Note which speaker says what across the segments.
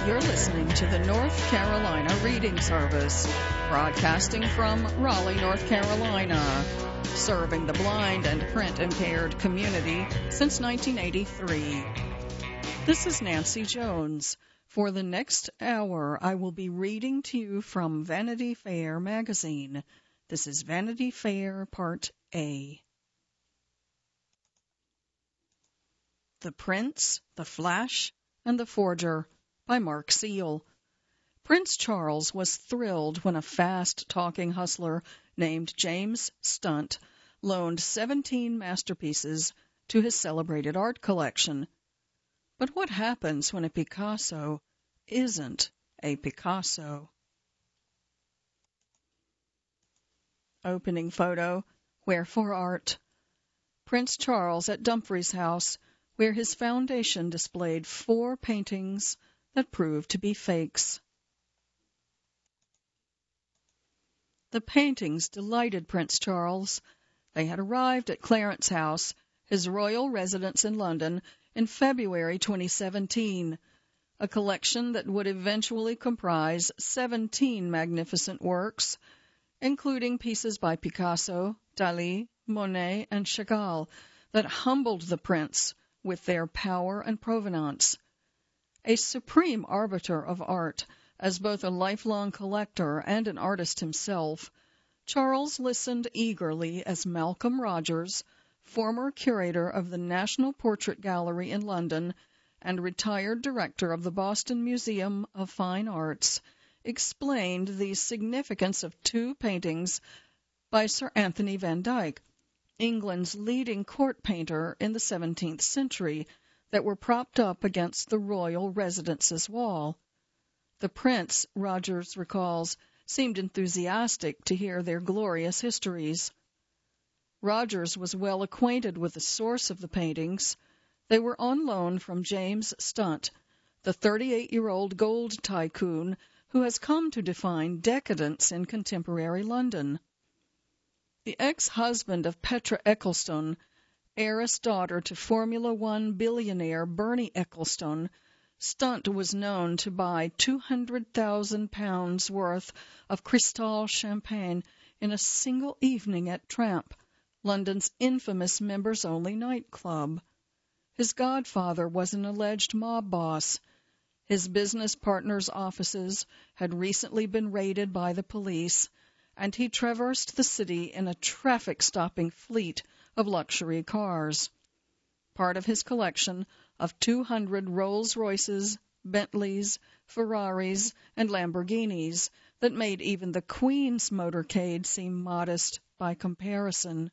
Speaker 1: You're listening to the North Carolina Reading Service, broadcasting from Raleigh, North Carolina, serving the blind and print-impaired community since 1983. This is Nancy Jones. For the next hour, I will be reading to you from Vanity Fair magazine. This is Vanity Fair Part A. The Prince, the Flash, and the Forger by Mark Seal. Prince Charles was thrilled when a fast-talking hustler named James Stunt loaned 17 masterpieces to his celebrated art collection. But what happens when a Picasso isn't a Picasso? Opening photo, Wherefore Art. Prince Charles at Dumfries House, where his foundation displayed 4 paintings that proved to be fakes. The paintings delighted Prince Charles. They had arrived at Clarence House, his royal residence in London, in February 2017, a collection that would eventually comprise 17 magnificent works, including pieces by Picasso, Dalí, Monet, and Chagall, that humbled the prince with their power and provenance. A supreme arbiter of art, as both a lifelong collector and an artist himself, Charles listened eagerly as Malcolm Rogers, former curator of the National Portrait Gallery in London and retired director of the Boston Museum of Fine Arts, explained the significance of 2 paintings by Sir Anthony van Dyck, England's leading court painter in the 17th century, that were propped up against the royal residence's wall. The prince, Rogers recalls, seemed enthusiastic to hear their glorious histories. Rogers was well acquainted with the source of the paintings. They were on loan from James Stunt, the 38-year-old gold tycoon who has come to define decadence in contemporary London. The ex-husband of Petra Ecclestone, heiress daughter to Formula One billionaire Bernie Ecclestone, Stunt was known to buy £200,000 worth of Cristal champagne in a single evening at Tramp, London's infamous members-only nightclub. His godfather was an alleged mob boss. His business partners' offices had recently been raided by the police, and he traversed the city in a traffic-stopping fleet of luxury cars. Part of his collection of 200 Rolls-Royces, Bentleys, Ferraris, and Lamborghinis that made even the Queen's motorcade seem modest by comparison.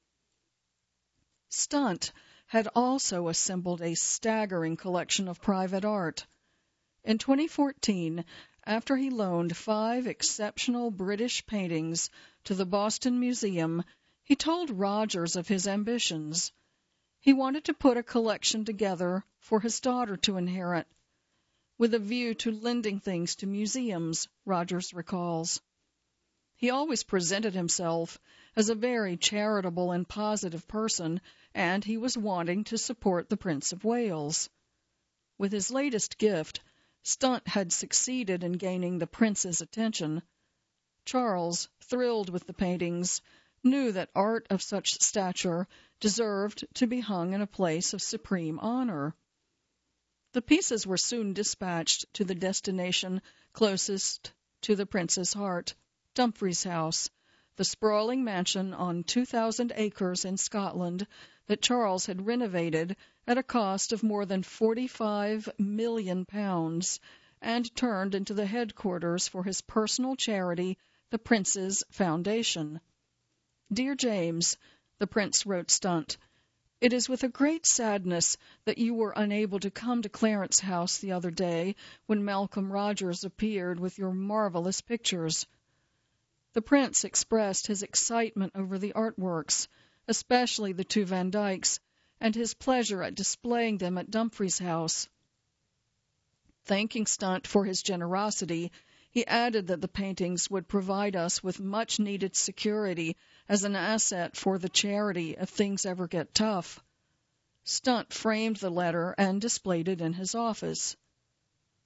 Speaker 1: Stunt had also assembled a staggering collection of private art. In 2014, after he loaned 5 exceptional British paintings to the Boston Museum, he told Rogers of his ambitions. He wanted to put a collection together for his daughter to inherit, with a view to lending things to museums, Rogers recalls. He always presented himself as a very charitable and positive person, and he was wanting to support the Prince of Wales. With his latest gift, Stunt had succeeded in gaining the prince's attention. Charles, thrilled with the paintings, knew that art of such stature deserved to be hung in a place of supreme honor. The pieces were soon dispatched to the destination closest to the prince's heart, Dumfries House, the sprawling mansion on 2,000 acres in Scotland that Charles had renovated at a cost of more than £45 million and turned into the headquarters for his personal charity, the Prince's Foundation. Dear James, the Prince wrote Stunt, it is with a great sadness that you were unable to come to Clarence House the other day when Malcolm Rogers appeared with your marvelous pictures. The Prince expressed his excitement over the artworks, especially the 2 Van Dycks, and his pleasure at displaying them at Dumfries House. Thanking Stunt for his generosity, he added that the paintings would provide us with much-needed security as an asset for the charity if things ever get tough. Stunt framed the letter and displayed it in his office.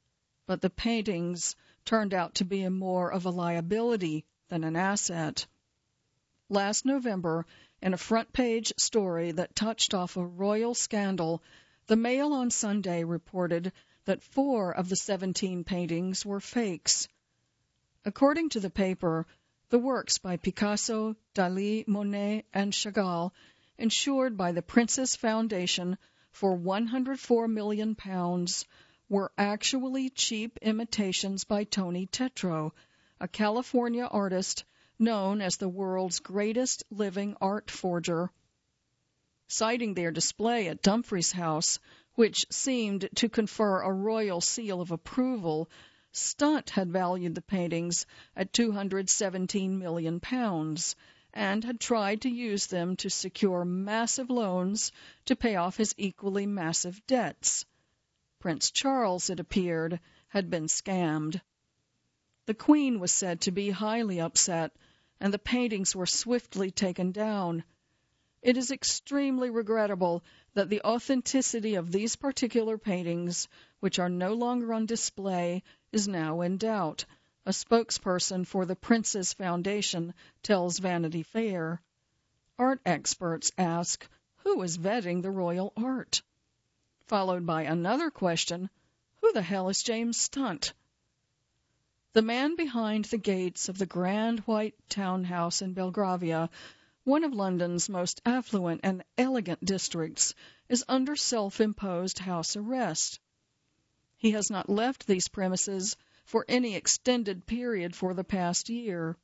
Speaker 1: but the paintings turned out to be more of a liability than an asset. Last November, in a front-page story that touched off a royal scandal, the Mail on Sunday reported that 4 of the 17 paintings were fakes. According to the paper, the works by Picasso, Dalí, Monet, and Chagall, insured by the Princess Foundation for £104 million, were actually cheap imitations by Tony Tetreault, a California artist known as the world's greatest living art forger. Citing their display at Dumfries House, which seemed to confer a royal seal of approval, Stunt had valued the paintings at £217 million and had tried to use them to secure massive loans to pay off his equally massive debts. Prince Charles, it appeared, had been scammed. The Queen was said to be highly upset, and the paintings were swiftly taken down. It is extremely regrettable that the authenticity of these particular paintings, which are no longer on display, is now in doubt, a spokesperson for the Princess Foundation tells Vanity Fair. Art experts ask, who is vetting the royal art? Followed by another question, who the hell is James Stunt? The man behind the gates of the grand white townhouse in Belgravia, one of London's most affluent and elegant districts, is under self-imposed house arrest. He has not left these premises for any extended period for the past year.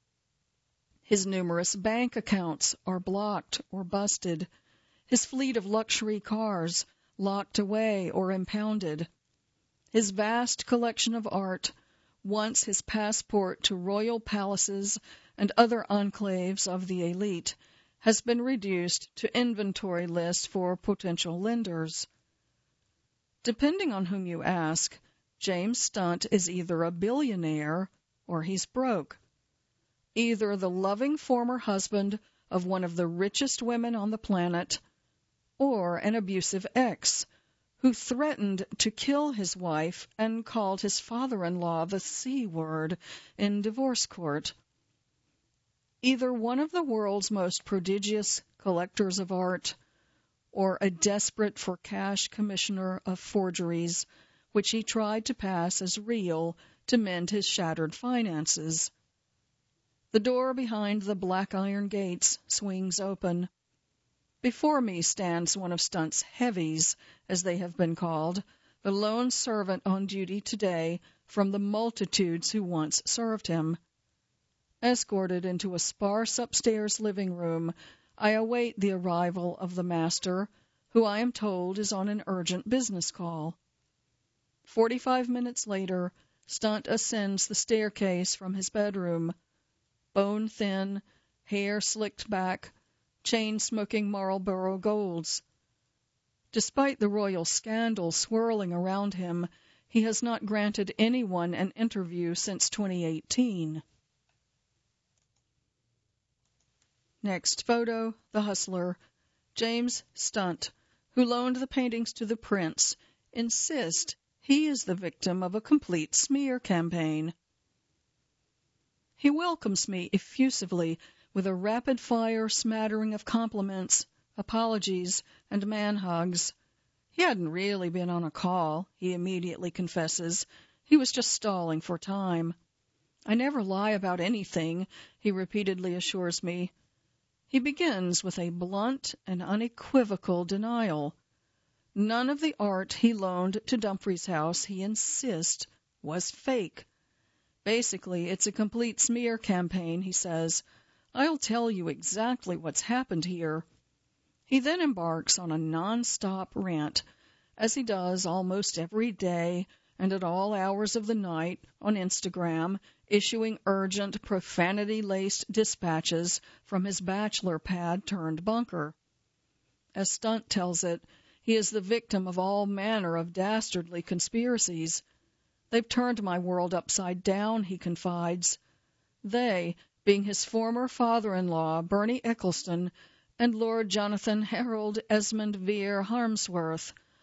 Speaker 1: His numerous bank accounts are blocked or busted, his fleet of luxury cars locked away or impounded. His vast collection of art, once his passport to royal palaces and other enclaves of the elite, has been reduced to inventory list for potential lenders. Depending on whom you ask, James Stunt is either a billionaire or he's broke. Either the loving former husband of one of the richest women on the planet, or an abusive ex who threatened to kill his wife and called his father-in-law the C word in divorce court. Either one of the world's most prodigious collectors of art, or a desperate-for-cash commissioner of forgeries, which he tried to pass as real to mend his shattered finances. The door behind the black iron gates swings open. Before me stands one of Stunt's heavies, as they have been called, the lone servant on duty today from the multitudes who once served him. Escorted into a sparse upstairs living room, I await the arrival of the master, who I am told is on an urgent business call. 45 minutes later, Stunt ascends the staircase from his bedroom. Bone-thin, hair slicked back, chain-smoking Marlboro Golds. Despite the royal scandal swirling around him, he has not granted anyone an interview since 2018. Next photo, the hustler, James Stunt, who loaned the paintings to the prince, insists he is the victim of a complete smear campaign. He welcomes me effusively with a rapid-fire smattering of compliments, apologies, and man-hugs. He hadn't really been on a call, he immediately confesses. He was just stalling for time. I never lie about anything, he repeatedly assures me. He begins with a blunt and unequivocal denial. None of the art he loaned to Dumfries House, he insists, was fake. Basically, it's a complete smear campaign, he says. I'll tell you exactly what's happened here. He then embarks on a non-stop rant, as he does almost every day and at all hours of the night on Instagram, issuing urgent, profanity-laced dispatches from his bachelor pad turned bunker. As Stunt tells it, he is the victim of all manner of dastardly conspiracies. They've turned my world upside down, he confides. They, being his former father-in-law, Bernie Ecclestone, and Lord Jonathan Harold Esmond Vere Harmsworth.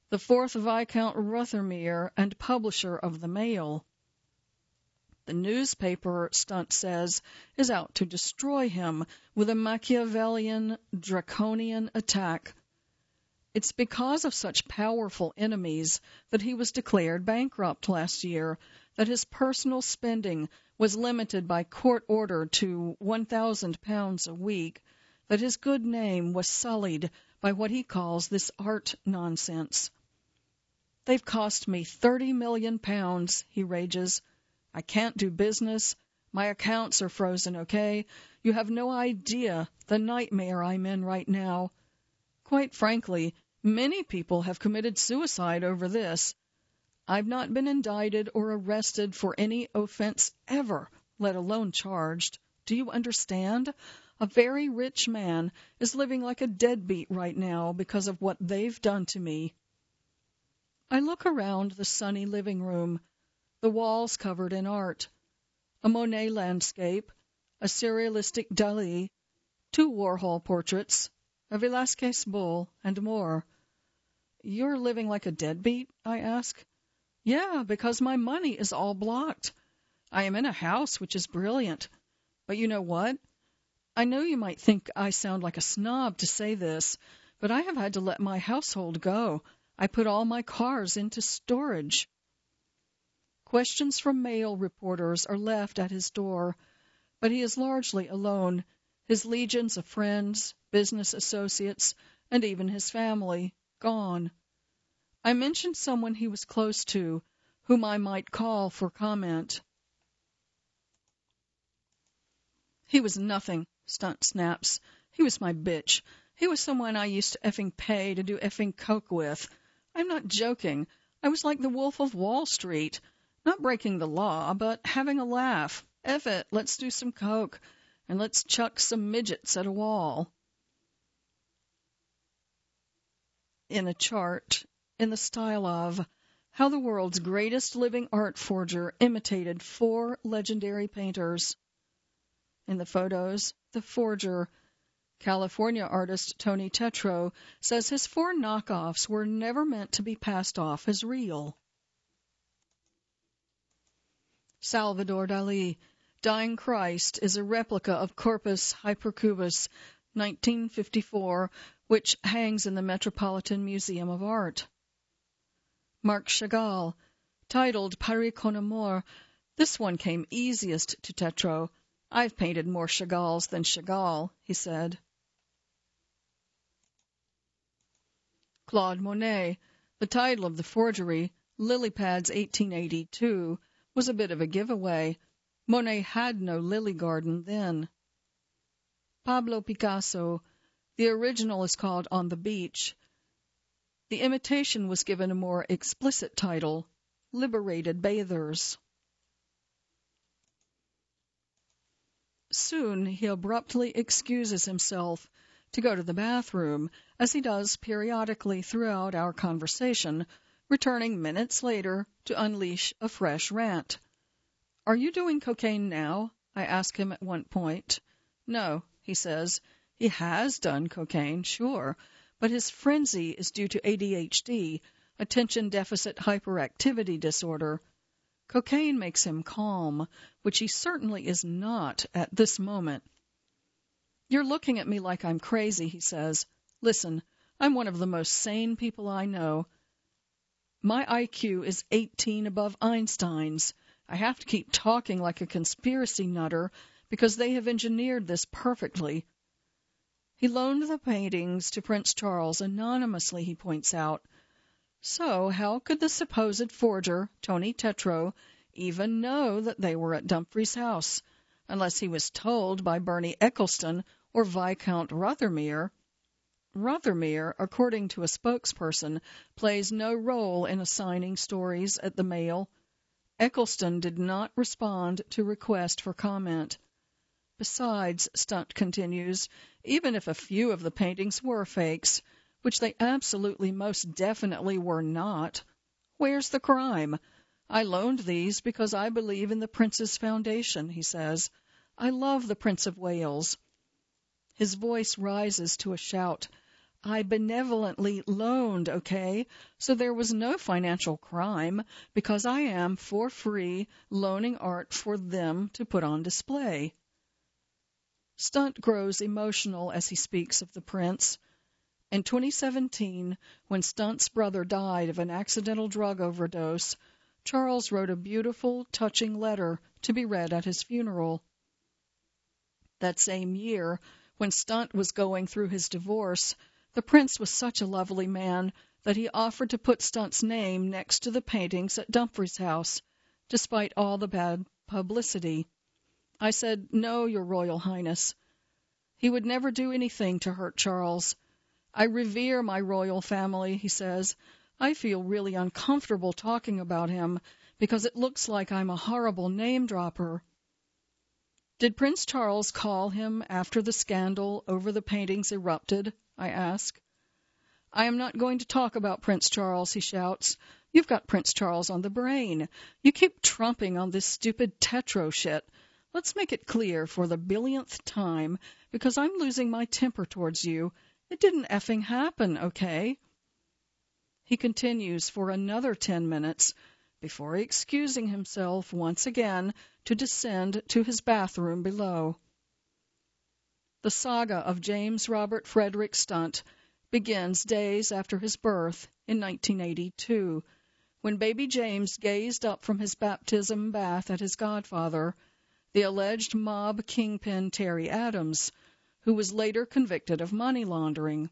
Speaker 1: the 4th Viscount Rothermere and publisher of the Mail. The newspaper, Stunt says, is out to destroy him with a Machiavellian, draconian attack. It's because of such powerful enemies that he was declared bankrupt last year, that his personal spending was limited by court order to £1,000 a week, that his good name was sullied by what he calls this art nonsense. "They've cost me £30 million, he rages. "I can't do business. My accounts are frozen, okay? You have no idea the nightmare I'm in right now. Quite frankly, many people have committed suicide over this. I've not been indicted or arrested for any offense ever, let alone charged. Do you understand? A very rich man is living like a deadbeat right now because of what they've done to me." I look around the sunny living room, the walls covered in art, a Monet landscape, a surrealistic Dalí, 2 Warhol portraits, a Velázquez bull, and more. "You're living like a deadbeat?" I ask. "Yeah, because my money is all blocked. I am in a house which is brilliant. But you know what? I know you might think I sound like a snob to say this, but I have had to let my household go. I put all my cars into storage." Questions from Mail reporters are left at his door, but he is largely alone, his legions of friends, business associates, and even his family gone. I mentioned someone he was close to, whom I might call for comment. "He was nothing," Stunt snaps. "He was my bitch. He was someone I used to effing pay to do effing coke with. I'm not joking. I was like the Wolf of Wall Street. Not breaking the law, but having a laugh. Eff it, let's do some coke, and let's chuck some midgets at a wall." In a chart, in the style of how the world's greatest living art forger imitated 4 legendary painters. In the photos, the forger, California artist Tony Tetreault, says his 4 knockoffs were never meant to be passed off as real. Salvador Dalí, Dying Christ, is a replica of Corpus Hypercubus, 1954, which hangs in the Metropolitan Museum of Art. Marc Chagall, titled Paris con Amour, this one came easiest to Tetreault. "I've painted more Chagalls than Chagall," he said. Claude Monet, the title of the forgery, Lilypads 1882, was a bit of a giveaway. Monet had no lily garden then. Pablo Picasso, the original is called On the Beach. The imitation was given a more explicit title, Liberated Bathers. Soon he abruptly excuses himself to go to the bathroom, as he does periodically throughout our conversation, returning minutes later to unleash a fresh rant. "Are you doing cocaine now?" I ask him at one point. "No," he says. He has done cocaine, sure, but his frenzy is due to ADHD, attention deficit hyperactivity disorder. Cocaine makes him calm, which he certainly is not at this moment. "You're looking at me like I'm crazy," he says. "Listen, I'm one of the most sane people I know. My IQ is 18 above Einstein's. I have to keep talking like a conspiracy nutter because they have engineered this perfectly." He loaned the paintings to Prince Charles anonymously, he points out. So how could the supposed forger, Tony Tetreault, even know that they were at Dumfries' house, unless he was told by Bernie Eccleston or Viscount Rothermere? Rothermere, according to a spokesperson, plays no role in assigning stories at the Mail. Eccleston did not respond to request for comment. Besides, Stunt continues, even if a few of the paintings were fakes, which they absolutely most definitely were not, where's the crime? I loaned these because I believe in the Prince's Foundation, he says. I love the Prince of Wales. His voice rises to a shout. I benevolently loaned, okay? So there was no financial crime because I am, for free, loaning art for them to put on display. Stunt grows emotional as he speaks of the prince. In 2017, when Stunt's brother died of an accidental drug overdose, Charles wrote a beautiful, touching letter to be read at his funeral. That same year, when Stunt was going through his divorce, the prince was such a lovely man that he offered to put Stunt's name next to the paintings at Dumfries House, despite all the bad publicity. I said, "No, Your Royal Highness." He would never do anything to hurt Charles. "I revere my royal family," he says. "I feel really uncomfortable talking about him because it looks like I'm a horrible name-dropper." Did Prince Charles call him after the scandal over the paintings erupted? I ask. "I am not going to talk about Prince Charles," he shouts. "You've got Prince Charles on the brain. You keep trumping on this stupid tetro shit. Let's make it clear for the billionth time, because I'm losing my temper towards you. It didn't effing happen, okay?" He continues for another 10 minutes before excusing himself once again to descend to his bathroom below. The saga of James Robert Frederick Stunt begins days after his birth in 1982, when baby James gazed up from his baptism bath at his godfather, the alleged mob kingpin Terry Adams, who was later convicted of money laundering.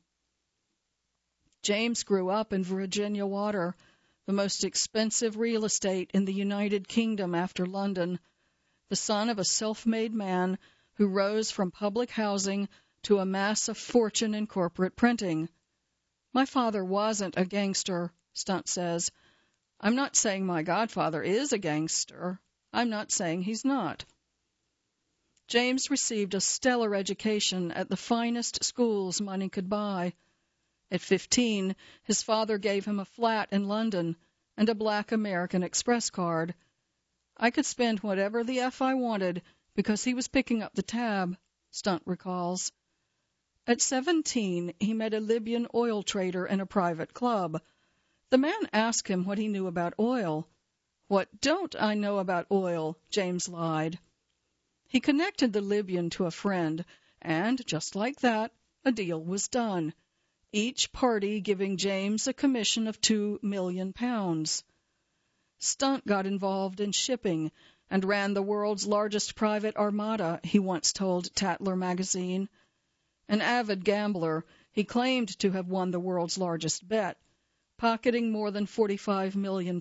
Speaker 1: James grew up in Virginia Water, the most expensive real estate in the United Kingdom after London, the son of a self-made man who rose from public housing to amass a fortune in corporate printing. "My father wasn't a gangster," Stunt says. "I'm not saying my godfather is a gangster. I'm not saying he's not." James received a stellar education at the finest schools money could buy. At 15, his father gave him a flat in London and a black American Express card. "I could spend whatever the F I wanted because he was picking up the tab," Stunt recalls. At 17, he met a Libyan oil trader in a private club. The man asked him what he knew about oil. "What don't I know about oil?" James lied. He connected the Libyan to a friend, and, just like that, a deal was done, each party giving James a commission of £2 million. Stunt got involved in shipping and ran the world's largest private armada, he once told Tatler magazine. An avid gambler, he claimed to have won the world's largest bet, pocketing more than £45 million.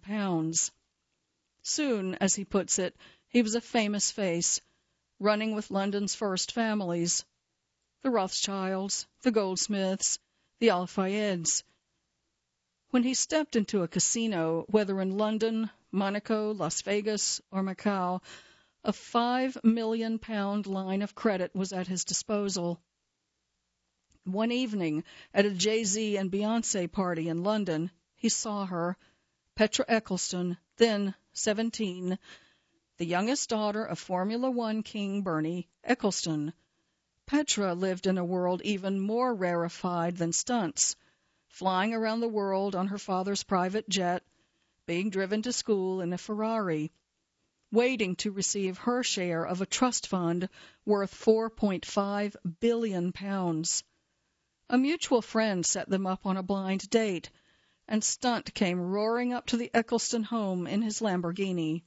Speaker 1: Soon, as he puts it, he was a famous face, running with London's first families, the Rothschilds, the Goldsmiths, the Al-Fayeds. When he stepped into a casino, whether in London, Monaco, Las Vegas, or Macau, a £5 million line of credit was at his disposal. One evening, at a Jay-Z and Beyoncé party in London, he saw her, Petra Eccleston, then 17, the youngest daughter of Formula One king Bernie Eccleston. Petra lived in a world even more rarefied than Stunt's, flying around the world on her father's private jet, being driven to school in a Ferrari, waiting to receive her share of a trust fund worth £4.5 billion. A mutual friend set them up on a blind date, and Stunt came roaring up to the Eccleston home in his Lamborghini.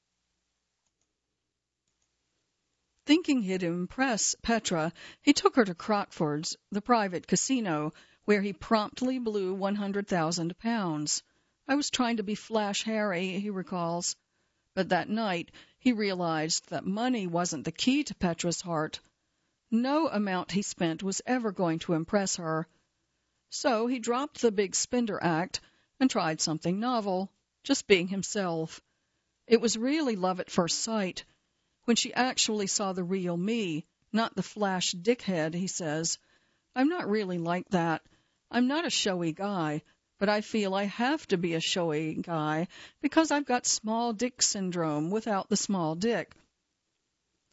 Speaker 1: Thinking he'd impress Petra, he took her to Crockford's, the private casino, where he promptly blew £100,000. "I was trying to be Flash Harry," he recalls. But that night he realized that money wasn't the key to Petra's heart. No amount he spent was ever going to impress her. So he dropped the big spender act and tried something novel, just being himself. It was really love at first sight, when she actually saw the real me, not the flash dickhead, he says. "I'm not really like that. I'm not a showy guy, but I feel I have to be a showy guy because I've got small dick syndrome without the small dick."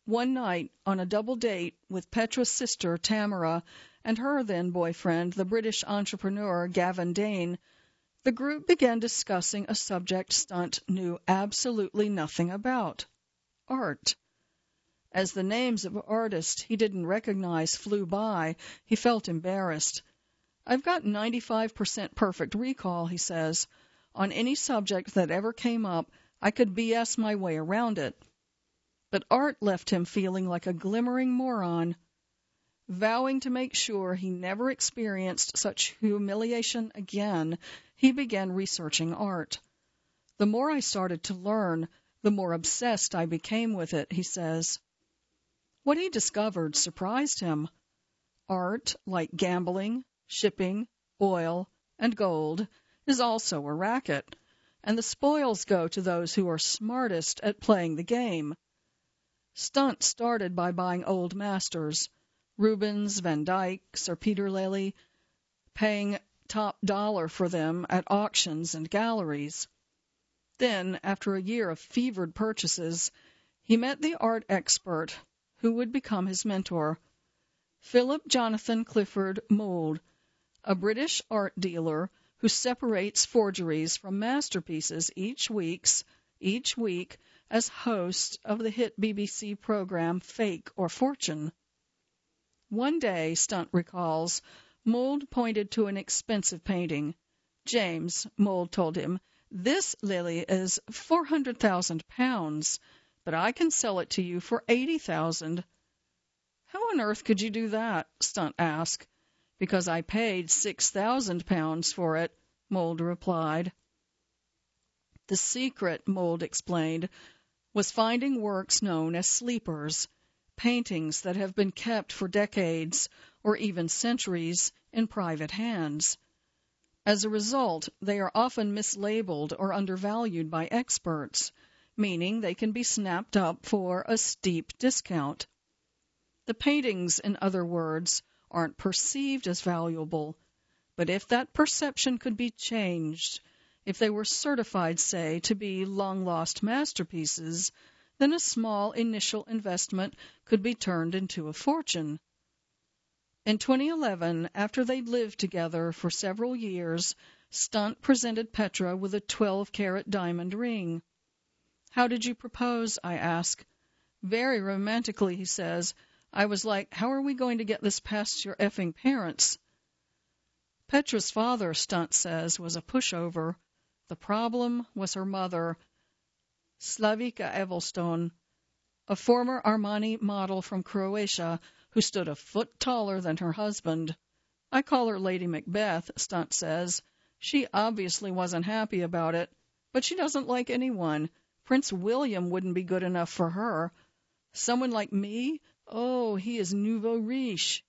Speaker 1: One night, on a double date with Petra's sister, Tamara, and her then-boyfriend, the British entrepreneur Gavin Dane, the group began discussing a subject Stunt knew absolutely nothing about: art. As the names of artists he didn't recognize flew by, he felt embarrassed. "I've got 95% perfect recall," he says. "On any subject that ever came up, I could BS my way around it." But art left him feeling like a glimmering moron. Vowing to make sure he never experienced such humiliation again, he began researching art. "The more I started to learn, the more obsessed I became with it," he says. What he discovered surprised him. Art, like gambling, shipping, oil, and gold, is also a racket, and the spoils go to those who are smartest at playing the game. Stunt started by buying old masters, Rubens, Van Dyck, Sir Peter Lely, paying top dollar for them at auctions and galleries. Then, after a year of fevered purchases, he met the art expert who would become his mentor, Philip Jonathan Clifford Mould, a British art dealer who separates forgeries from masterpieces each week as host of the hit BBC program Fake or Fortune. One day, Stunt recalls, Mould pointed to an expensive painting. "James," Mould told him, "this lily is £400,000, but I can sell it to you for $80,000. "How on earth could you do that?" Stunt asked. "Because I paid £6,000 for it," Mould replied. The secret, Mould explained, was finding works known as sleepers, paintings that have been kept for decades or even centuries in private hands. As a result, they are often mislabeled or undervalued by experts, meaning they can be snapped up for a steep discount. The paintings, in other words, aren't perceived as valuable, but if that perception could be changed, if they were certified, say, to be long-lost masterpieces, then a small initial investment could be turned into a fortune. In 2011, after they'd lived together for several years, Stunt presented Petra with a 12-carat diamond ring. "How did you propose?" I ask. "Very romantically," he says. "I was like, how are we going to get this past your effing parents?" Petra's father, Stunt says, was a pushover. The problem was her mother, Slavica Evelstone, a former Armani model from Croatia who stood a foot taller than her husband. "I call her Lady Macbeth," Stunt says. "She obviously wasn't happy about it, but she doesn't like anyone. Prince William wouldn't be good enough for her. Someone like me? Oh, he is nouveau riche."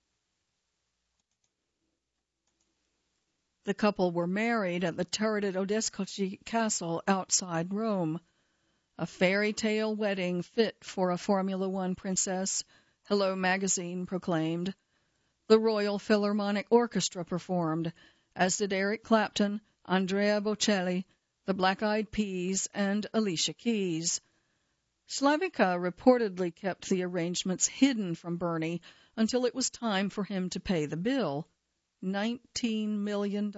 Speaker 1: The couple were married at the turreted Odescalchi Castle outside Rome. A fairy tale wedding fit for a Formula One princess, Hello magazine proclaimed. The Royal Philharmonic Orchestra performed, as did Eric Clapton, Andrea Bocelli, the Black Eyed Peas, and Alicia Keys. Slavica reportedly kept the arrangements hidden from Bernie until it was time for him to pay the bill. $19 million.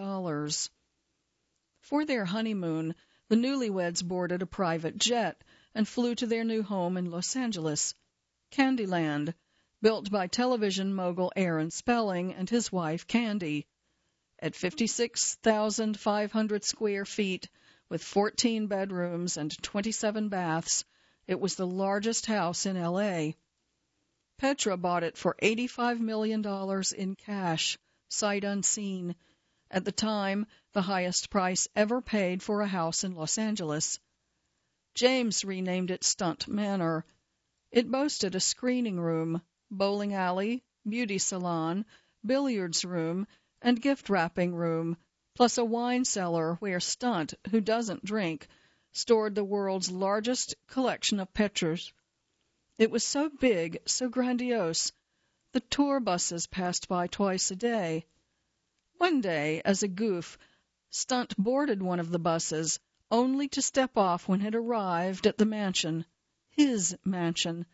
Speaker 1: For their honeymoon, the newlyweds boarded a private jet and flew to their new home in Los Angeles, Candyland, built by television mogul Aaron Spelling and his wife Candy. At 56,500 square feet, with 14 bedrooms and 27 baths, it was the largest house in L.A. Petra bought it for $85 million in cash, sight unseen, at the time the highest price ever paid for a house in Los Angeles. James renamed it Stunt Manor. It boasted a screening room, bowling alley, beauty salon, billiards room, and gift-wrapping room, plus a wine cellar where Stunt, who doesn't drink, stored the world's largest collection of Petras. It was so big, so grandiose, the tour buses passed by twice a day. One day, as a goof, Stunt boarded one of the buses, only to step off when it arrived at the mansion, his mansion,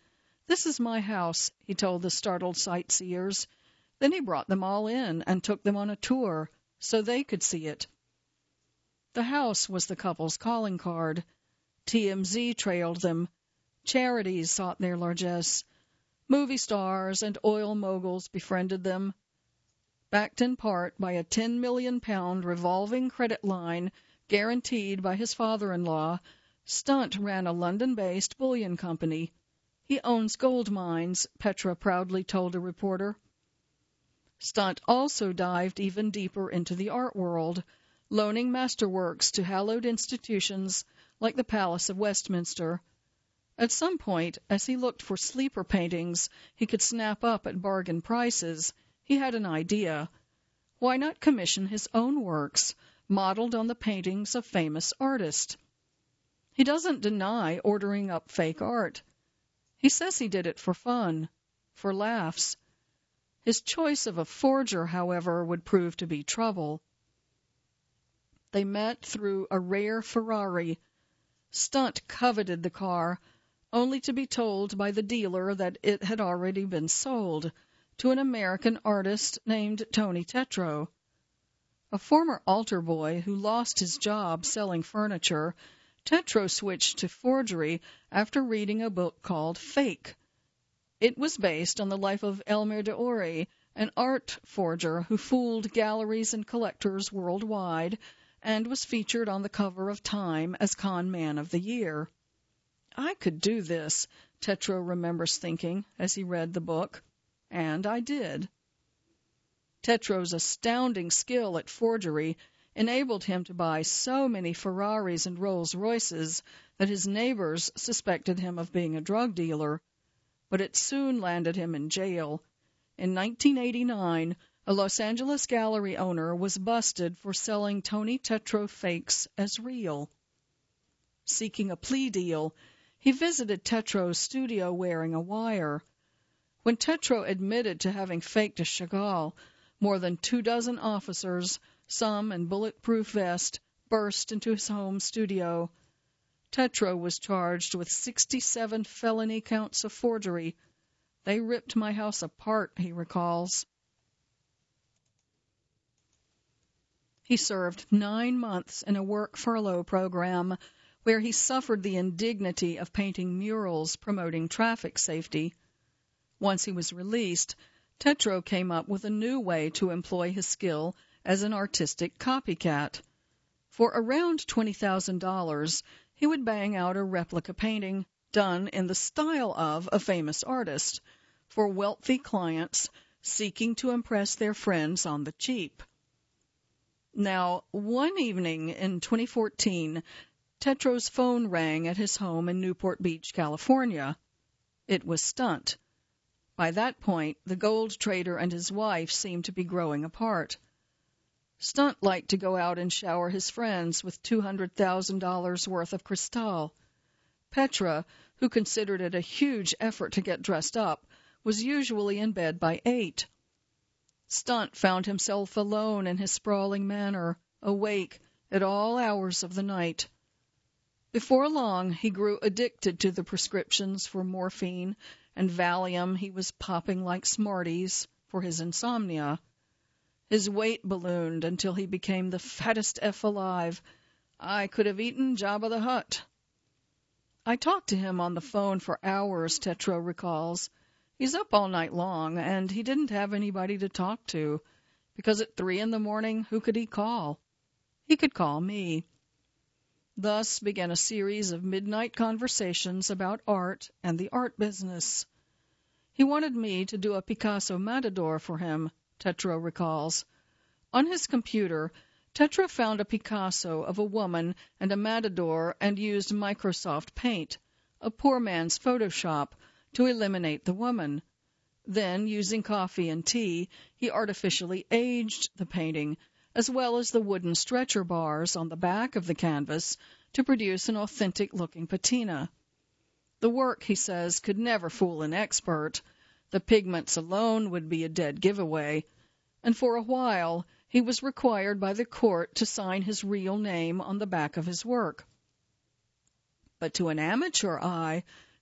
Speaker 1: "This is my house," he told the startled sightseers. Then he brought them all in and took them on a tour so they could see it. The house was the couple's calling card. TMZ trailed them. Charities sought their largesse. Movie stars and oil moguls befriended them. Backed in part by a £10 million revolving credit line guaranteed by his father-in-law, Stunt ran a London-based bullion company. He owns gold mines, Petra proudly told a reporter. Stunt also dived even deeper into the art world, loaning masterworks to hallowed institutions like the Palace of Westminster. At some point, as he looked for sleeper paintings he could snap up at bargain prices, he had an idea. Why not commission his own works, modeled on the paintings of famous artists? He doesn't deny ordering up fake art. He says he did it for fun, for laughs. His choice of a forger, however, would prove to be trouble. They met through a rare Ferrari. Stunt coveted the car, only to be told by the dealer that it had already been sold to an American artist named Tony Tetreault. A former altar boy who lost his job selling furniture, Tetreault switched to forgery after reading a book called Fake. It was based on the life of Elmer D'Ori, an art forger who fooled galleries and collectors worldwide, and was featured on the cover of Time as Con Man of the Year. I could do this, Tetreault remembers thinking as he read the book, and I did. Tetreault's astounding skill at forgery enabled him to buy so many Ferraris and Rolls-Royces that his neighbors suspected him of being a drug dealer. But it soon landed him in jail. In 1989, a Los Angeles gallery owner was busted for selling Tony Tetreault fakes as real. Seeking a plea deal, he visited Tetreault's studio wearing a wire. When Tetreault admitted to having faked a Chagall, more than 24 officers, some in bulletproof vests, burst into his home studio. Tetreault was charged with 67 felony counts of forgery. They ripped my house apart, he recalls. He served 9 months in a work furlough program where he suffered the indignity of painting murals promoting traffic safety. Once he was released, Tetreault came up with a new way to employ his skill as an artistic copycat. For around $20,000, he would bang out a replica painting done in the style of a famous artist for wealthy clients seeking to impress their friends on the cheap. Now, one evening in 2014, Tetreault's phone rang at his home in Newport Beach, California. It was Stunt. By that point, the gold trader and his wife seemed to be growing apart. Stunt liked to go out and shower his friends with $200,000 worth of cristal. Petra, who considered it a huge effort to get dressed up, was usually in bed by 8. Stunt found himself alone in his sprawling manor, awake at all hours of the night. Before long, he grew addicted to the prescriptions for morphine and Valium he was popping like Smarties for his insomnia. His weight ballooned until he became the fattest F alive. I could have eaten Jabba the Hutt. I talked to him on the phone for hours, Tetreault recalls. He's up all night long, and he didn't have anybody to talk to, because at 3 a.m, who could he call? He could call me. Thus began a series of midnight conversations about art and the art business. He wanted me to do a Picasso Matador for him, Tetreault recalls. On his computer, Tetreault found a Picasso of a woman and a matador and used Microsoft Paint, a poor man's Photoshop, to eliminate the woman. Then, using coffee and tea, he artificially aged the painting, as well as the wooden stretcher bars on the back of the canvas, to produce an authentic-looking patina. The work, he says, could never fool an expert. The pigments alone would be a dead giveaway. And for a while, he was required by the court to sign his real name on the back of his work. But to an amateur eye,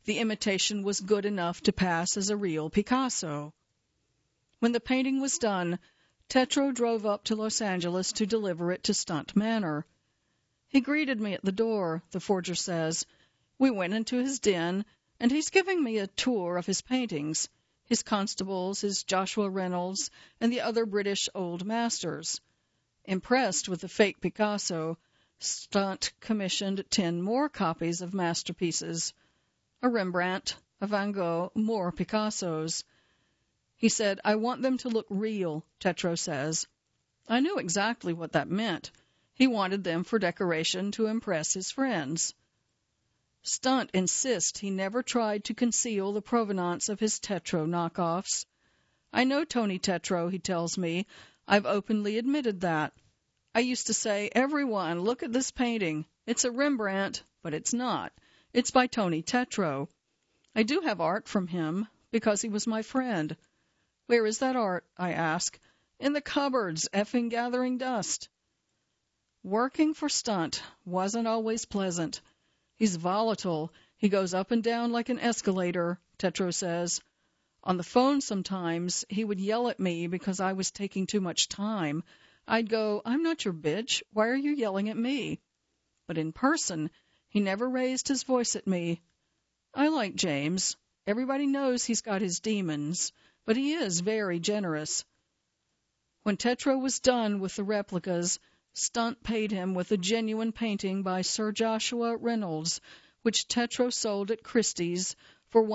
Speaker 1: The imitation was good enough to pass as a real Picasso. When the painting was done, Tetro drove up to Los Angeles to deliver it to Stunt Manor. He greeted me at the door, the forger says. We went into his den, and he's giving me a tour of his paintings, his Constables, his Joshua Reynolds, and the other British old masters. Impressed with the fake Picasso, Stunt commissioned 10 more copies of masterpieces, a Rembrandt, a Van Gogh, more Picassos. He said, I want them to look real, Tetro says. I knew exactly what that meant. He wanted them for decoration to impress his friends. Stunt insists he never tried to conceal the provenance of his Tetro knockoffs. I know Tony Tetro, he tells me. I've openly admitted that. I used to say, everyone, look at this painting. It's a Rembrandt, but it's not. It's by Tony Tetro. I do have art from him, because he was my friend. Where is that art? I ask. In the cupboards, effing gathering dust. Working for Stunt wasn't always pleasant. He's volatile. He goes up and down like an escalator, Tetro says. On the phone sometimes, he would yell at me because I was taking too much time. I'd go, I'm not your bitch. Why are you yelling at me? But in person, he never raised his voice at me. I like James. Everybody knows he's got his demons, but he is very generous. When Tetro was done with the replicas, Stunt paid him with a genuine painting by Sir Joshua Reynolds, which Tetro sold at Christie's for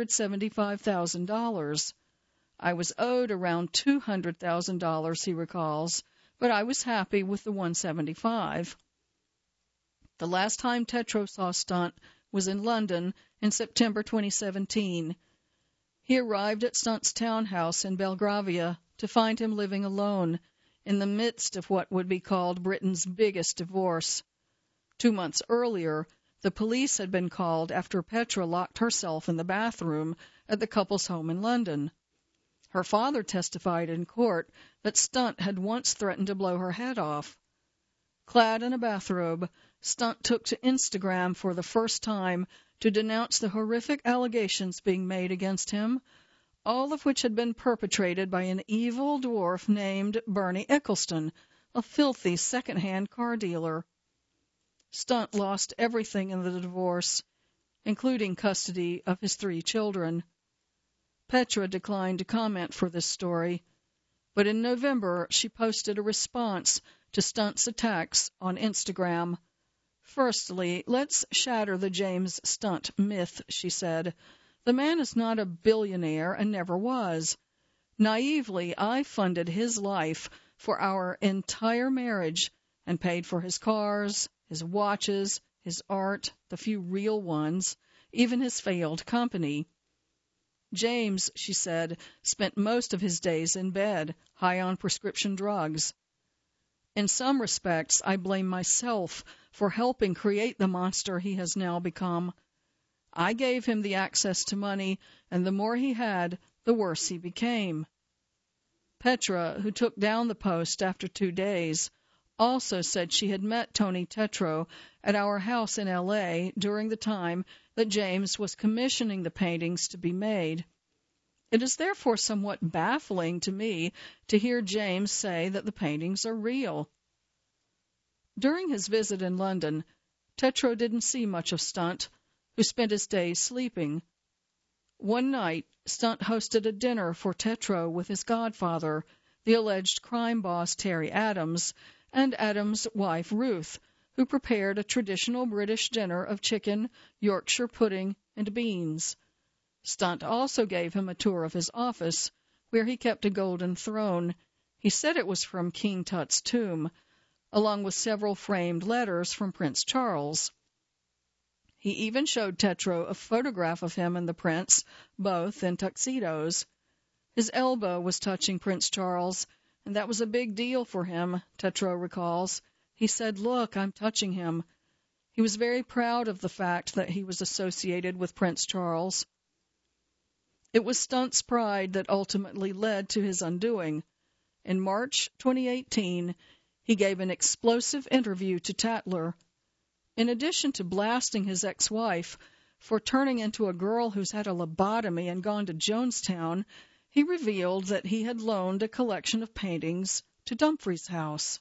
Speaker 1: $175,000. I was owed around $200,000, he recalls, but I was happy with the $175,000. The last time Tetro saw Stunt was in London in September 2017. He arrived at Stunt's townhouse in Belgravia to find him living alone, in the midst of what would be called Britain's biggest divorce. 2 months earlier, the police had been called after Petra locked herself in the bathroom at the couple's home in London. Her father testified in court that Stunt had once threatened to blow her head off. Clad in a bathrobe, Stunt took to Instagram for the first time to denounce the horrific allegations being made against him, all of which had been perpetrated by an evil dwarf named Bernie Eccleston, a filthy second-hand car dealer. Stunt lost everything in the divorce, including custody of his 3 children. Petra declined to comment for this story, but in November she posted a response to Stunt's attacks on Instagram. Firstly, let's shatter the James Stunt myth, she said. The man is not a billionaire and never was. Naively, I funded his life for our entire marriage and paid for his cars, his watches, his art, the few real ones, even his failed company. James, she said, spent most of his days in bed, high on prescription drugs. In some respects, I blame myself for helping create the monster he has now become. I gave him the access to money, and the more he had, the worse he became. Petra, who took down the post after 2 days, also said she had met Tony Tetro at our house in L.A. during the time that James was commissioning the paintings to be made. It is therefore somewhat baffling to me to hear James say that the paintings are real. During his visit in London, Tetro didn't see much of Stunt, who spent his days sleeping. One night, Stunt hosted a dinner for Tetro with his godfather, the alleged crime boss Terry Adams, and Adams' wife Ruth, who prepared a traditional British dinner of chicken, Yorkshire pudding, and beans. Stunt also gave him a tour of his office, where he kept a golden throne. He said it was from King Tut's tomb, along with several framed letters from Prince Charles. He even showed Tetro a photograph of him and the prince, both in tuxedos. His elbow was touching Prince Charles, and that was a big deal for him, Tetro recalls. He said, "Look, I'm touching him." He was very proud of the fact that he was associated with Prince Charles. It was Stunt's pride that ultimately led to his undoing. In March 2018, he gave an explosive interview to Tatler. In addition to blasting his ex-wife, for turning into a girl who's had a lobotomy and gone to Jonestown, he revealed that he had loaned a collection of paintings to Dumfries House.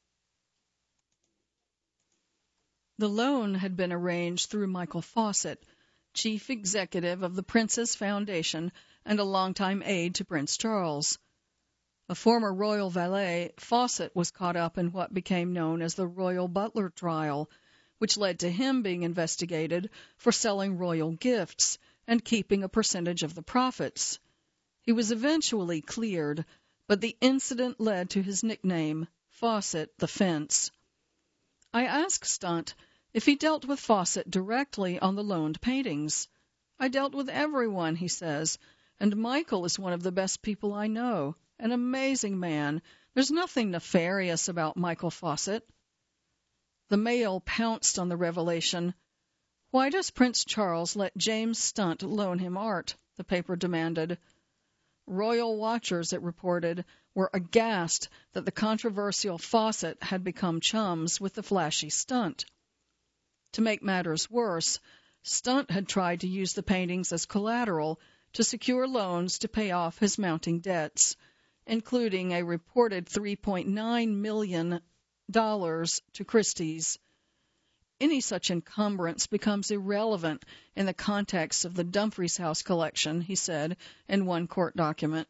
Speaker 1: The loan had been arranged through Michael Fawcett, chief executive of the Prince's Foundation and a longtime aide to Prince Charles. A former royal valet, Fawcett was caught up in what became known as the Royal Butler trial, which led to him being investigated for selling royal gifts and keeping a percentage of the profits. He was eventually cleared, but the incident led to his nickname, Fawcett the Fence. I asked Stunt if he dealt with Fawcett directly on the loaned paintings. "I dealt with everyone," he says, "and Michael is one of the best people I know. An amazing man. There's nothing nefarious about Michael Fawcett." The Mail pounced on the revelation. "Why does Prince Charles let James Stunt loan him art?" the paper demanded. Royal watchers, it reported, were aghast that the controversial Fawcett had become chums with the flashy Stunt. To make matters worse, Stunt had tried to use the paintings as collateral to secure loans to pay off his mounting debts, including a reported $3.9 million to Christie's. Any such encumbrance becomes irrelevant in the context of the Dumfries House collection, he said in one court document.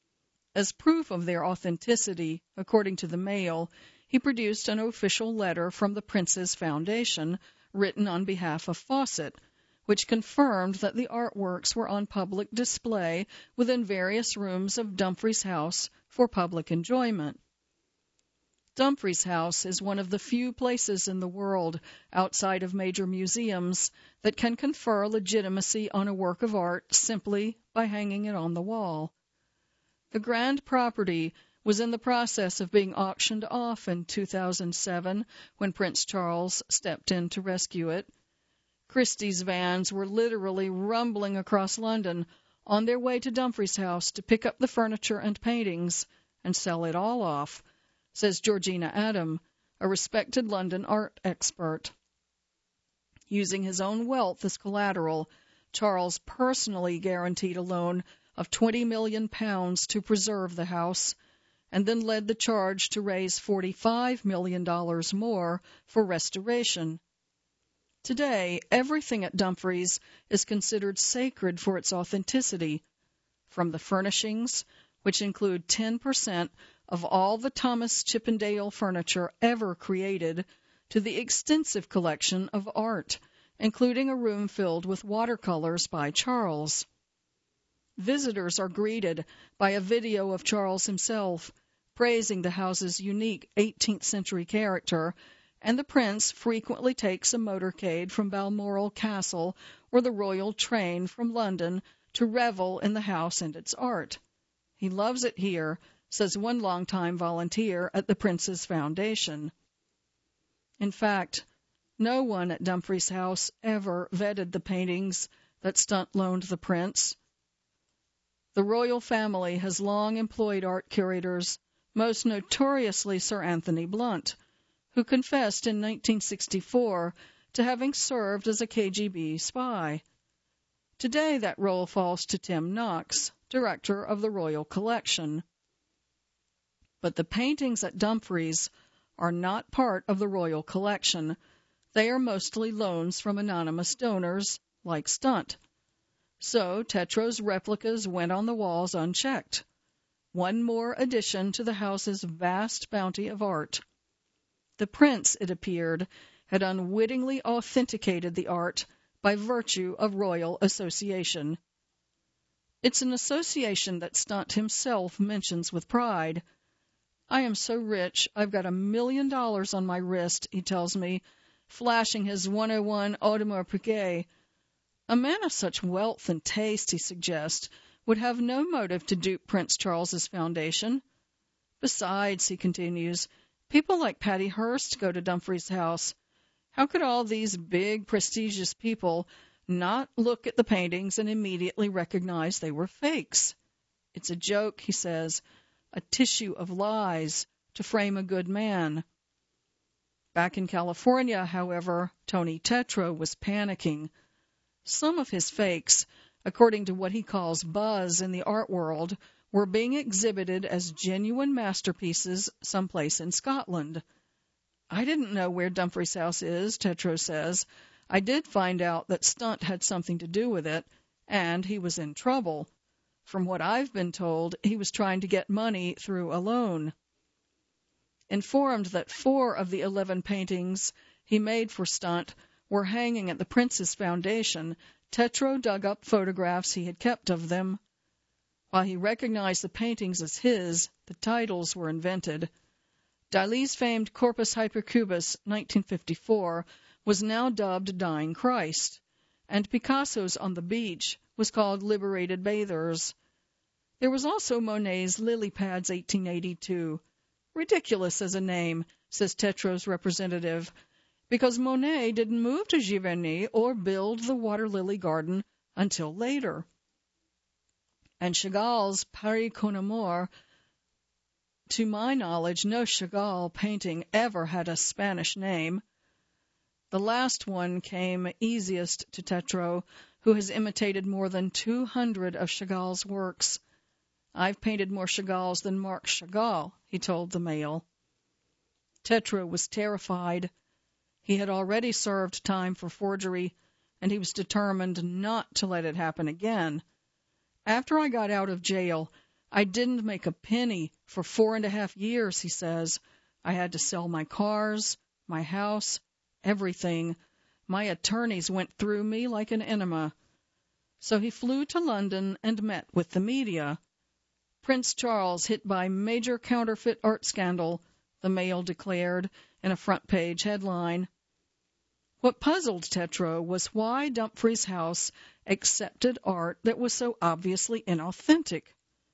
Speaker 1: As proof of their authenticity, according to the Mail, he produced an official letter from the Prince's Foundation written on behalf of Fawcett, which confirmed that the artworks were on public display within various rooms of Dumfries House for public enjoyment. Dumfries House is one of the few places in the world outside of major museums that can confer legitimacy on a work of art simply by hanging it on the wall. The grand property was in the process of being auctioned off in 2007 when Prince Charles stepped in to rescue it. Christie's vans were literally rumbling across London on their way to Dumfries House to pick up the furniture and paintings and sell it all off, says Georgina Adam, a respected London art expert. Using his own wealth as collateral, Charles personally guaranteed a loan of £20 million to preserve the house, and then led the charge to raise $45 million more for restoration. Today, everything at Dumfries is considered sacred for its authenticity, from the furnishings, which include 10% of all the Thomas Chippendale furniture ever created, to the extensive collection of art, including a room filled with watercolors by Charles. Visitors are greeted by a video of Charles himself, praising the house's unique 18th century character, and the Prince frequently takes a motorcade from Balmoral Castle or the royal train from London to revel in the house and its art. He loves it here, says one longtime volunteer at the Prince's Foundation. In fact, no one at Dumfries House ever vetted the paintings that Stunt loaned the Prince. The royal family has long employed art curators, most notoriously Sir Anthony Blunt, who confessed in 1964 to having served as a KGB spy. Today that role falls to Tim Knox, director of the Royal Collection. But the paintings at Dumfries are not part of the Royal Collection. They are mostly loans from anonymous donors, like Stunt. So Tetro's replicas went on the walls unchecked. One more addition to the house's vast bounty of art. The Prince, it appeared, had unwittingly authenticated the art by virtue of royal association. It's an association that Stunt himself mentions with pride. "I am so rich, I've got $1 million on my wrist," he tells me, flashing his 101 Audemars Piguet. A man of such wealth and taste, he suggests, would have no motive to dupe Prince Charles's foundation. Besides, he continues, people like Patty Hearst go to Dumfries House. How could all these big, prestigious people not look at the paintings and immediately recognize they were fakes? It's a joke, he says, a tissue of lies to frame a good man. Back in California, however, Tony Tetro was panicking. Some of his fakes, according to what he calls buzz in the art world, were being exhibited as genuine masterpieces someplace in Scotland. I didn't know where Dumfries House is, Tetreault says. I did find out that Stunt had something to do with it, and he was in trouble. From what I've been told, he was trying to get money through a loan. Informed that 4 of the 11 paintings he made for Stunt were hanging at the Prince's Foundation, Tetreault dug up photographs he had kept of them. While he recognized the paintings as his, the titles were invented. Dali's famed Corpus Hypercubus, 1954, was now dubbed Dying Christ, and Picasso's On the Beach was called Liberated Bathers. There was also Monet's Lily Pads, 1882. Ridiculous as a name, says Tetreault's representative, because Monet didn't move to Giverny or build the water lily garden until later. And Chagall's Paris con Amour, to my knowledge, no Chagall painting ever had a Spanish name. The last one came easiest to Tetreault, who has imitated more than 200 of Chagall's works. I've painted more Chagalls than Marc Chagall, he told the Mail. Tetreault was terrified. He had already served time for forgery, and he was determined not to let it happen again. After I got out of jail, I didn't make a penny for 4.5 years, he says. I had to sell my cars, my house, everything. My attorneys went through me like an enema. So he flew to London and met with the media. Prince Charles hit by major counterfeit art scandal, the Mail declared in a front-page headline. What puzzled Tetreault was why Dumfries House accepted art that was so obviously inauthentic.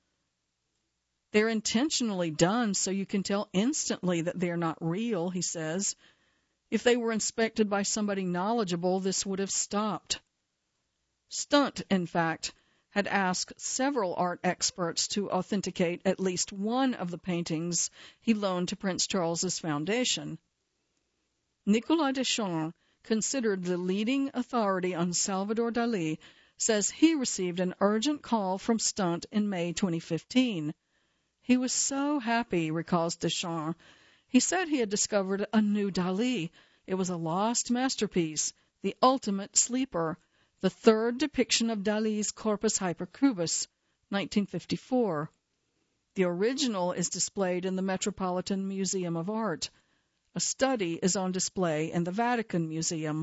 Speaker 1: They're intentionally done so you can tell instantly that they're not real, he says. If they were inspected by somebody knowledgeable, this would have stopped. Stunt, in fact, had asked several art experts to authenticate at least one of the paintings he loaned to Prince Charles's foundation. Nicolas Deschamps, considered the leading authority on Salvador Dalí, says he received an urgent call from Stunt in May 2015. He was so happy, recalls Deschamps. He said he had discovered a new Dalí. It was a lost masterpiece, the ultimate sleeper, the third depiction of Dalí's Corpus Hypercubus, 1954. The original is displayed in the Metropolitan Museum of Art. A study is on display in the Vatican Museum.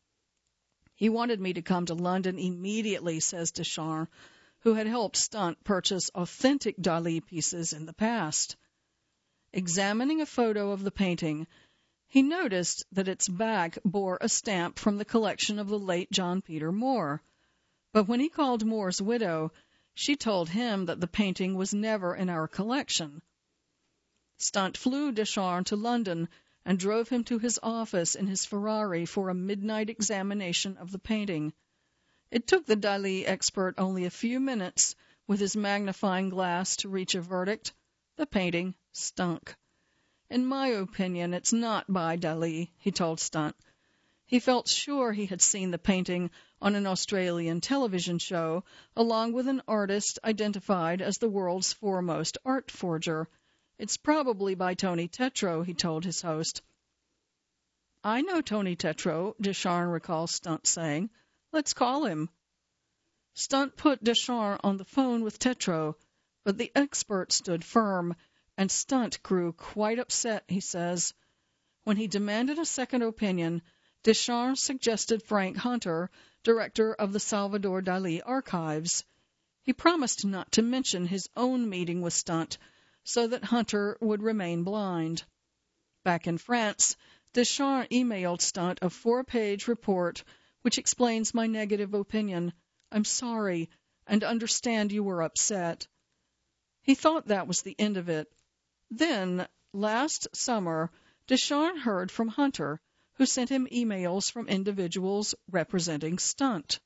Speaker 1: He wanted me to come to London immediately, says Deschamps, who had helped Stunt purchase authentic Dalí pieces in the past. Examining a photo of the painting, he noticed that its back bore a stamp from the collection of the late John Peter Moore. But when he called Moore's widow, she told him that the painting was never in our collection. Stunt flew Deschamps to London and drove him to his office in his Ferrari for a midnight examination of the painting. It took the Dalí expert only a few minutes with his magnifying glass to reach a verdict. The painting stunk. In my opinion, it's not by Dalí, he told Stunt. He felt sure he had seen the painting on an Australian television show, along with an artist identified as the world's foremost art forger. It's probably by Tony Tetreault, he told his host. I know Tony Tetreault, Deschamps recalls Stunt saying. Let's call him. Stunt put Deschamps on the phone with Tetreault, but the expert stood firm, and Stunt grew quite upset, he says. When he demanded a second opinion, Deschamps suggested Frank Hunter, director of the Salvador Dalí archives. He promised not to mention his own meeting with Stunt, so that Hunter would remain blind. Back in France, Deschamps emailed Stunt a 4-page report which explains my negative opinion. I'm sorry, and understand you were upset. He thought that was the end of it. Then, last summer, Deschamps heard from Hunter, who sent him emails from individuals representing Stunt.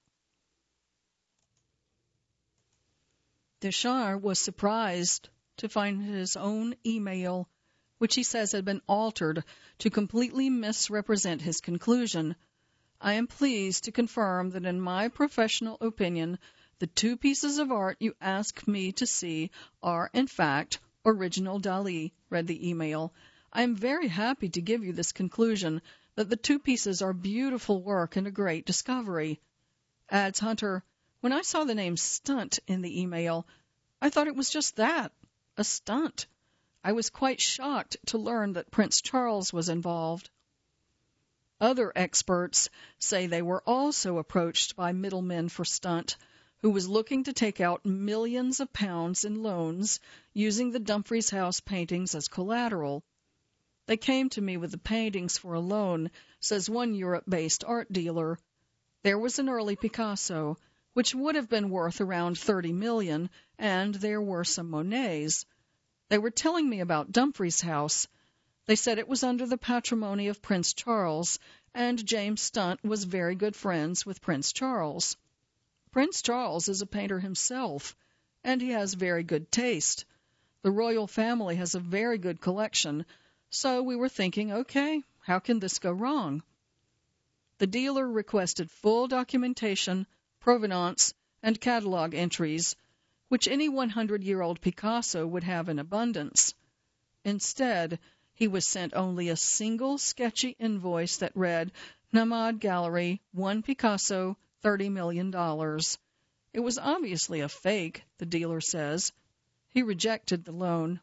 Speaker 1: Deschamps was surprised to find his own email, which he says had been altered to completely misrepresent his conclusion. I am pleased to confirm that in my professional opinion, the two pieces of art you ask me to see are, in fact, original Dali," read the email. "I am very happy to give you this conclusion, that the two pieces are beautiful work and a great discovery." Adds Hunter, "When I saw the name stunt in the email, I thought it was just that, a stunt. I was quite shocked to learn that Prince Charles was involved." Other experts say they were also approached by middlemen for Stunt, who was looking to take out millions of pounds in loans using the Dumfries House paintings as collateral. "They came to me with the paintings for a loan," says one Europe-based art dealer. "There was an early Picasso, which would have been worth around $30 million, and there were some Monets. They were telling me about Dumfries House. They said it was under the patrimony of Prince Charles, and James Stunt was very good friends with Prince Charles. Prince Charles is a painter himself, and he has very good taste. The royal family has a very good collection, so we were thinking, okay, how can this go wrong?" The dealer requested full documentation, provenance, and catalog entries, which any 100-year-old Picasso would have in abundance. Instead, he was sent only a single sketchy invoice that read, "Namad Gallery, 1 Picasso, $30 million. It was obviously a fake, the dealer says. He rejected the loan.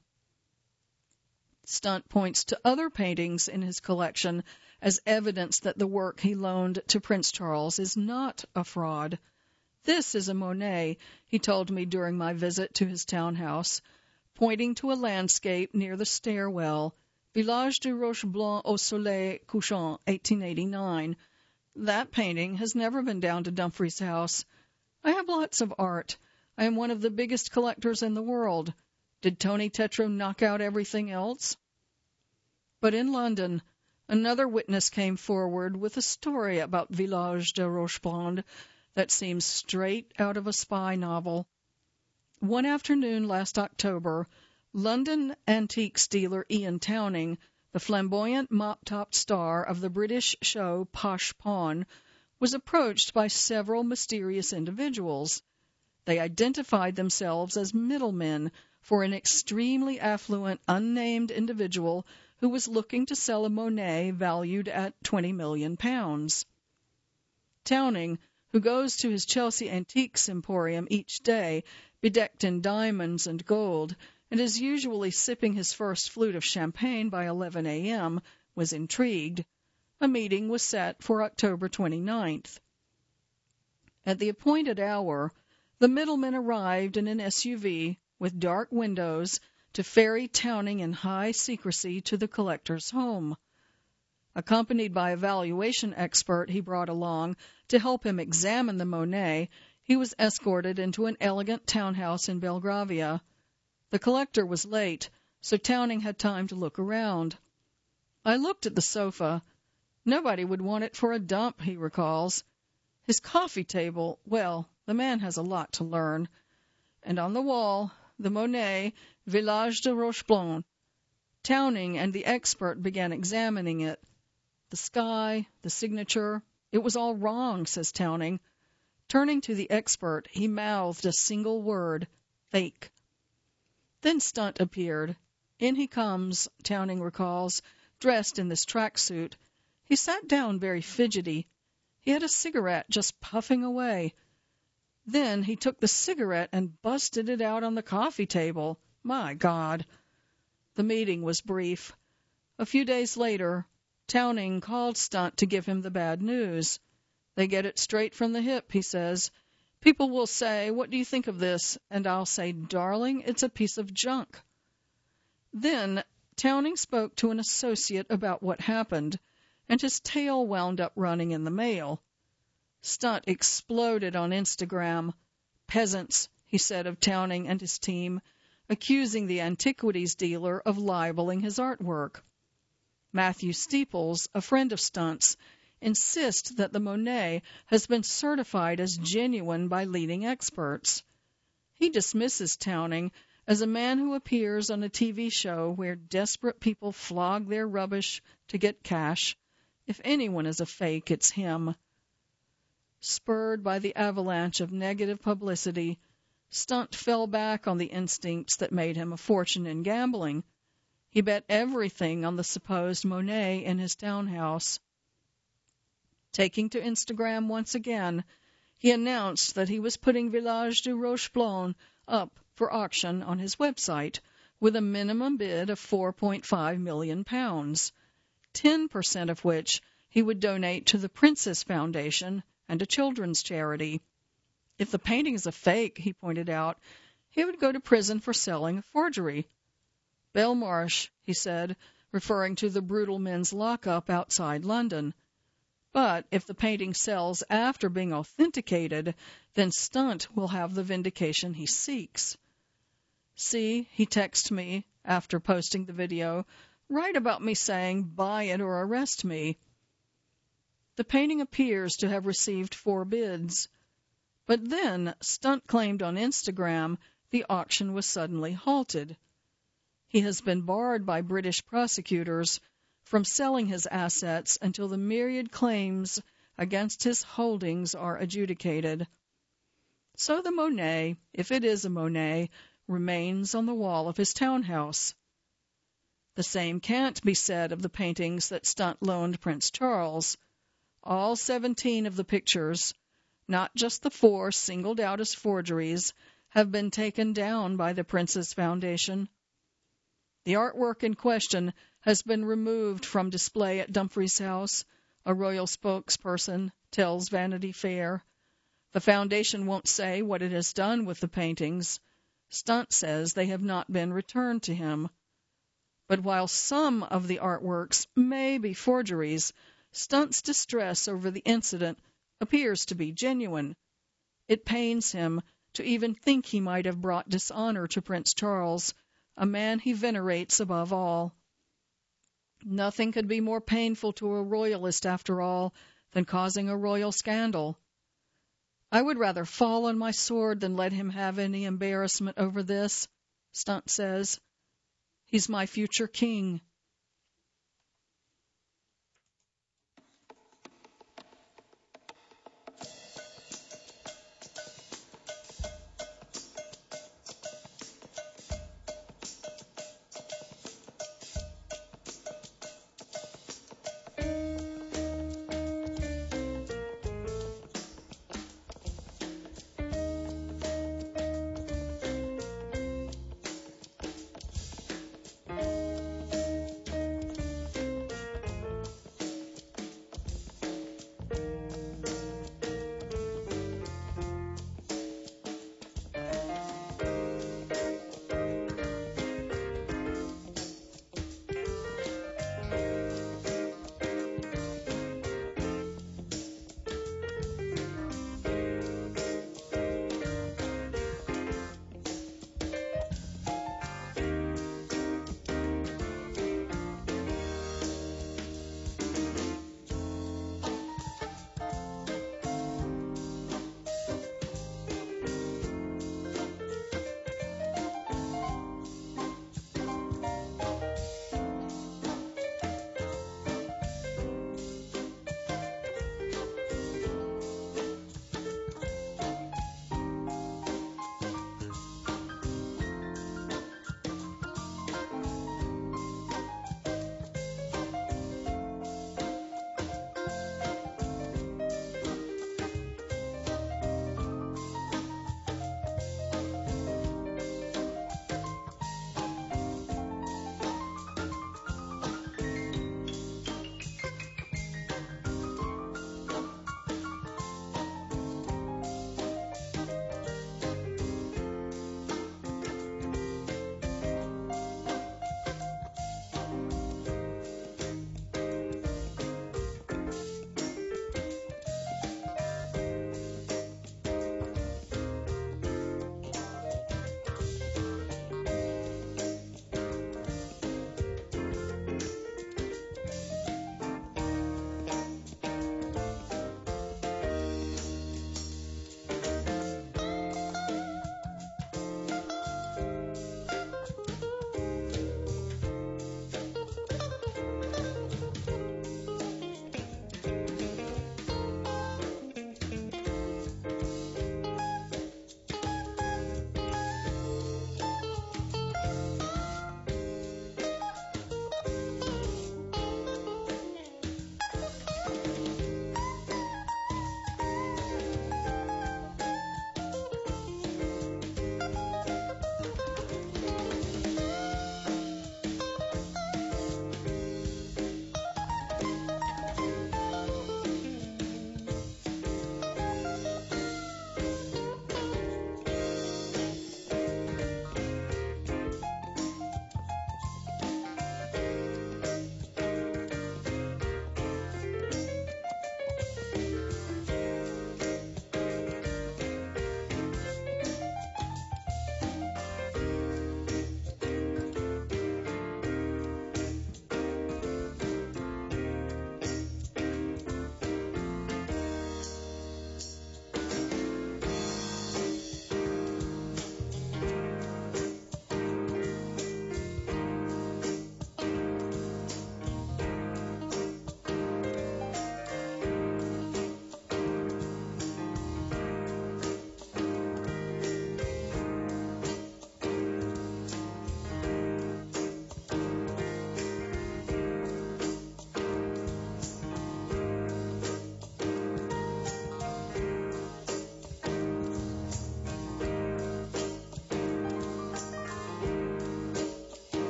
Speaker 1: Stunt points to other paintings in his collection as evidence that the work he loaned to Prince Charles is not a fraud. "This is a Monet," he told me during my visit to his townhouse, pointing to a landscape near the stairwell, Village de Rocheblanc au Soleil Couchant, 1889. "That painting has never been down to Dumfries House. I have lots of art. I am one of the biggest collectors in the world. Did Tony Tetreault knock out everything else?" But in London, another witness came forward with a story about Village de Rocheblanc that seems straight out of a spy novel. One afternoon last October, London antiques dealer Ian Towning, the flamboyant mop-topped star of the British show Posh Pawn, was approached by several mysterious individuals. They identified themselves as middlemen for an extremely affluent, unnamed individual who was looking to sell a Monet valued at £20 million. Towning, who goes to his Chelsea Antiques Emporium each day, bedecked in diamonds and gold, and is usually sipping his first flute of champagne by 11 a.m., was intrigued. A meeting was set for October 29th. At the appointed hour, the middleman arrived in an SUV with dark windows to ferry Towning in high secrecy to the collector's home. Accompanied by a valuation expert he brought along to help him examine the Monet, he was escorted into an elegant townhouse in Belgravia. The collector was late, so Towning had time to look around. "I looked at the sofa. Nobody would want it for a dump," he recalls. "His coffee table, well, the man has a lot to learn. And on the wall, the Monet, Village de Rocheblanc." Towning and the expert began examining it. The sky, the signature, it was all wrong, says Towning. Turning to the expert, he mouthed a single word, "fake." Then Stunt appeared. In he comes, Towning recalls, dressed in this tracksuit. He sat down very fidgety. He had a cigarette just puffing away. Then he took the cigarette and busted it out on the coffee table. My God! The meeting was brief. A few days later, Towning called Stunt to give him the bad news. "They get it straight from the hip," he says. "People will say, 'What do you think of this?' And I'll say, 'Darling, it's a piece of junk.'" Then Towning spoke to an associate about what happened, and his tail wound up running in the mail. Stunt exploded on Instagram. "Peasants," he said of Towning and his team, accusing the antiquities dealer of libeling his artwork. Matthew Steeples, a friend of Stunt's, insists that the Monet has been certified as genuine by leading experts. He dismisses Towning as a man who appears on a TV show where desperate people flog their rubbish to get cash. If anyone is a fake, it's him. Spurred by the avalanche of negative publicity, Stunt fell back on the instincts that made him a fortune in gambling. He bet everything on the supposed Monet in his townhouse. Taking to Instagram once again, he announced that he was putting Village du Rocheblon up for auction on his website with a minimum bid of £4.5 million, 10% of which he would donate to the Princess Foundation and a children's charity. If the painting is a fake, he pointed out, he would go to prison for selling a forgery. Belmarsh, he said, referring to the brutal men's lockup outside London. But if the painting sells after being authenticated, then Stunt will have the vindication he seeks. See, he texted me after posting the video, write about me saying, buy it or arrest me. The painting appears to have received 4 bids. But then Stunt claimed on Instagram the auction was suddenly halted. He has been barred by British prosecutors from selling his assets until the myriad claims against his holdings are adjudicated. So the Monet, if it is a Monet, remains on the wall of his townhouse. The same can't be said of the paintings that Stunt loaned Prince Charles. All 17 of the pictures, not just the 4 singled out as forgeries, have been taken down by the Princess Foundation. The artwork in question has been removed from display at Dumfries House, a royal spokesperson tells Vanity Fair. The foundation won't say what it has done with the paintings. Stunt says they have not been returned to him. But while some of the artworks may be forgeries, Stunt's distress over the incident appears to be genuine. It pains him to even think he might have brought dishonor to Prince Charles, a man he venerates above all. Nothing could be more painful to a royalist, after all, than causing a royal scandal. I would rather fall on my sword than let him have any embarrassment over this, Stunt says. He's my future king.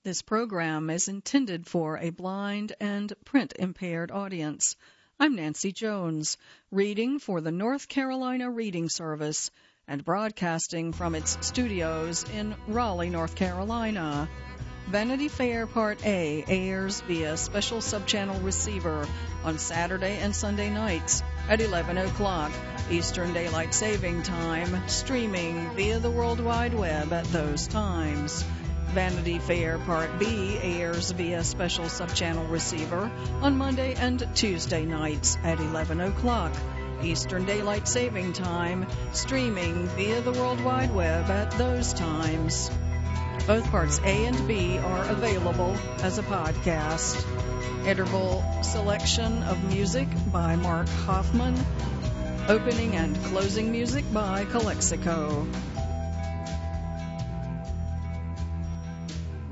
Speaker 1: This program is intended for a blind and print-impaired audience. I'm Nancy Jones, reading for the North Carolina Reading Service and broadcasting from its studios in Raleigh, North Carolina. Vanity Fair Part A airs via special subchannel receiver on Saturday and Sunday nights at 11 o'clock Eastern Daylight Saving Time, streaming via the World Wide Web at those times. Vanity Fair Part B airs via special subchannel receiver on Monday and Tuesday nights at 11 o'clock Eastern Daylight Saving Time, streaming via the World Wide Web at those times. Both parts A and B are available as a podcast. Interval selection of music by Mark Hoffman. Opening and closing music by Calexico.